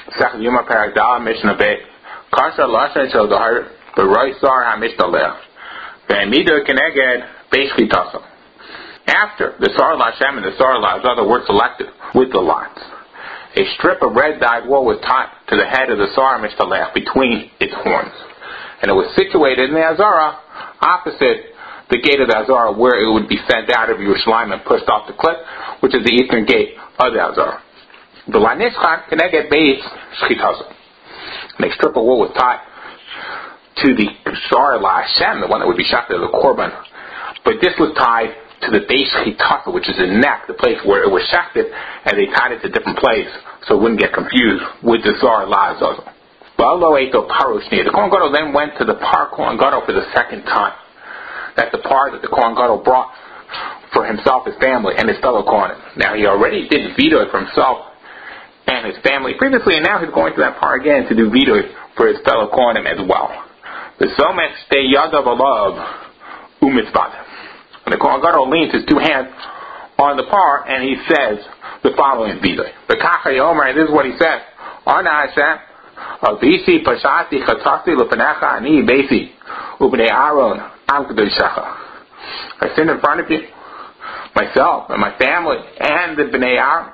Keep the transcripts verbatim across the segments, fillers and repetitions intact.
Sech Yuma Paragdala Mishnah Bet. Kasha Lashon Shel Dahar B'Roy Sar HaMishnah Leach. Ve'emido Keneged Beish Chitasa. After the Sar Lashem and the Sar Lazada were selected with the lots, a strip of red dyed wool was tied to the head of the Sar Mishnah Leach between its horns, and it was situated in the Azara opposite the gate of the Azara, where it would be sent out of Yerushalayim and pushed off the cliff, which is the eastern gate of the Azara. The Lanishchan Keneged Beis Shchitaza. And a strip of wool was tied to the Sar LaHashem, the one that would be shot to the Korban. But this was tied to the Beis Shchitaza, which is the neck, the place where it was shafted, and they tied it to a different place so it wouldn't get confused with the Sar LaHazazel. The Kohen Gadol then went to the par Kohen Gadol for the second time. That's the par that the Kohen Gadol brought for himself, his family, and his fellow Kohanim. Now, he already did veto for himself and his family previously, and now he's going to that par again to do veto for his fellow Kohanim as well. The Somek Stei Yadav Alav Umitzvad. And the Kohen Gadol leans his two hands on the par, and he says the following veto. The Kacha Yomer, and this is what he says. Arna Hashem, Avisi Pashati Chatasi Lepanecha Ani Besi Ubnei Aaron Am Kedushacha. I sin in front of you, myself and my family, and the Bnei Aaron.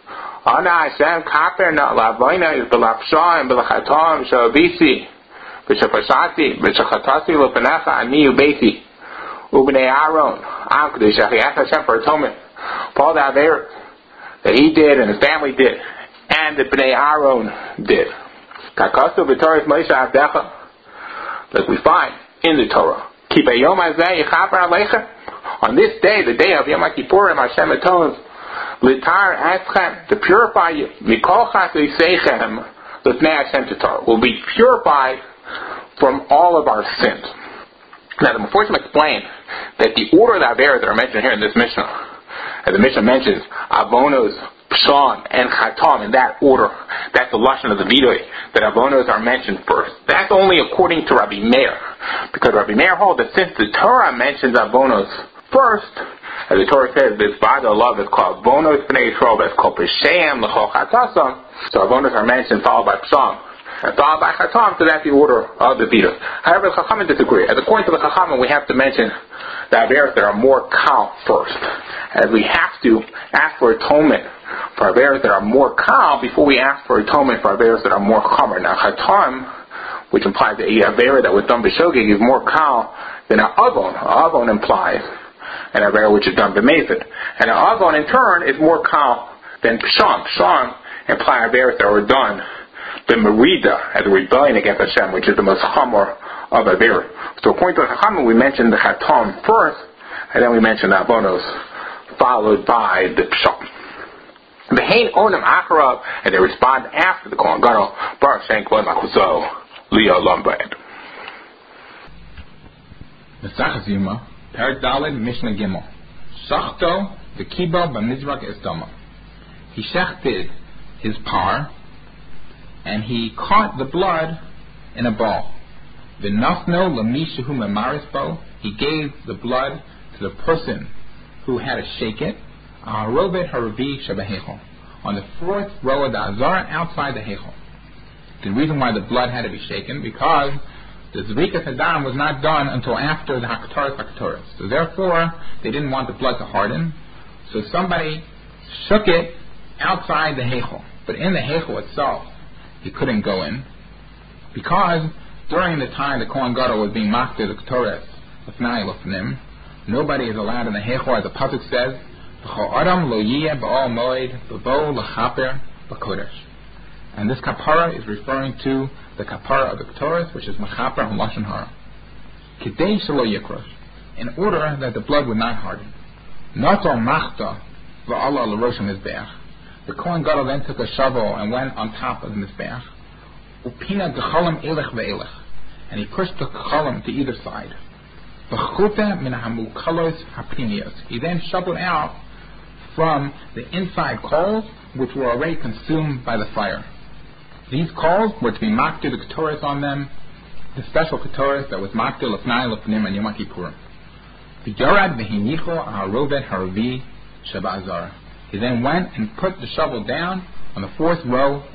Ana Hashem Kaper Na Lavoina is Belapsha and Belachatom Shavisi Bishapashati Bishachatasi Lepanecha Ani Ubesi Ubnei Aaron Am Kedushacha. He asked Hashem for atonement for all the Aveir that he did and his family did, and the Bnei Aaron did. Kakasu B'Torah Moshe Avdecha, like we find in the Torah. Kipayom Hazeh Yichaper Aleichem. On this day, the day of Yom Kippurim, Hashem atones Litar Eschem, to purify you. Mikol Chas Yiseichem L'Pnei Hashem Tatar, will be purified from all of our sins. Now, the Meforshim explain that the order of the Averos that are mentioned here in this Mishnah, as the Mishnah mentions, Avonos, Pshon, and Chatam, in that order, that's the Lashon of the Vidui, that Avonos are mentioned first. That's only according to Rabbi Meir, because Rabbi Meir holds that since the Torah mentions Avonos first, as the Torah says, this Vada love is called Avonos B'nei Yisrael, that's called Pesheim L'chol Chatasam, so Avonos are mentioned followed by Pshon, and followed by Chatam, so that's the order of the Vidui. However, the Chachamim disagree. As according to the Chachamim, we have to mention the Averos that are more kal first, as we have to ask for atonement for Averos that are more kal before we ask for atonement for Averos that are more chomer. Now, Chatam, which implies that a Avera that was done b'shogeg, is more kal than an Avon. Avon implies an Avera which is done b'mezid, and an Avon in turn is more kal than Psham. Psham imply Averos that were done b'merida, as a rebellion against Hashem, which is the most chomer of Avera. So according to the Chachamim, we mentioned the Chatam first, and then we mentioned the Avonos, followed by the Psham. The Hain Onam Acharav, and they respond after the Kohen Gadol, Baruch Shem Kol Makuzo, Leo Lombard. Mesachas Yuma, Perek Daled, Mishnah Gimel. Shachto, the Kibo, B'Mizrak Estoma. He shechted his par, and he caught the blood in a bowl. V'nafno L'mishu Memarisbo, he gave the blood to the person who had to shake it. Robet Haravi Shabahechol, on the fourth row of the Azara outside the Hechol. The reason why the blood had to be shaken, because the Zrikas Hadam was not done until after the Hakatoris Hakatoris. So therefore, they didn't want the blood to harden. So somebody shook it outside the Hechol. But in the Hechol itself, he couldn't go in, because during the time the Kohen Gadol was being maktir the Ketores, L'fnai L'fnim, nobody is allowed in the Hechol, as the pasuk says, and this kapara is referring to the kapara of the Ketores, which is mechaper and lashon hara. Kidei shelo yikrosh, in order that the blood would not harden. Nato machta va'ala l'rosh mizbeach. The Kohen Gadol then took a shovel and went on top of the mizbeach. Upina gechalim elech ve'elech, and he pushed the gechalim to either side. He then shoveled out from the inside coals, which were already consumed by the fire. These coals were to be maktir the Ketores on them, the special Ketores that was maktir l'fnai l'fnim and Yom Kippurim. V'yorad v'hinicho ha'rovet haravi sheba azara. He then went and put the shovel down on the fourth row